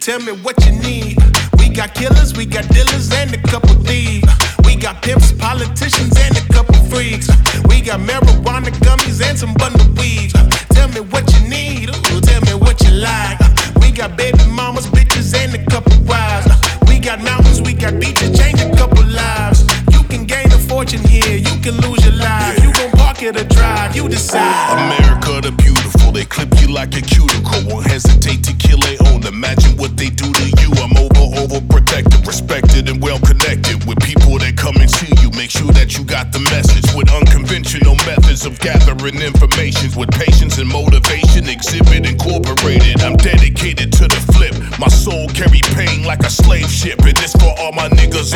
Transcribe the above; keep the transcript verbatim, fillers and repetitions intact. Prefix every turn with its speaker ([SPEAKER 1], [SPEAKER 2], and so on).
[SPEAKER 1] tell me what you need. We got killers, we got dealers, and a couple thieves. We got pimps, politicians, and a couple freaks. We got marijuana gummies and some bundle weeds. Tell me what you need, ooh, tell me what you like. We got baby mamas, bitches, and a couple wives. We got mountains, we got beaches, change a couple lives. You can gain a fortune here, you can lose your life. You gon' park it or drive, you decide.
[SPEAKER 2] America the beautiful, they clip you like a cuticle. Won't hesitate to kill their own. Imagine what they do to you. I'm over, overprotected, respected and well connected with people that come and see you. Make sure that you got the message with unconventional methods of gathering information with patience and motivation. Exhibit incorporated. I'm dedicated to the flip. My soul carry pain like a slave ship, and this for all my niggas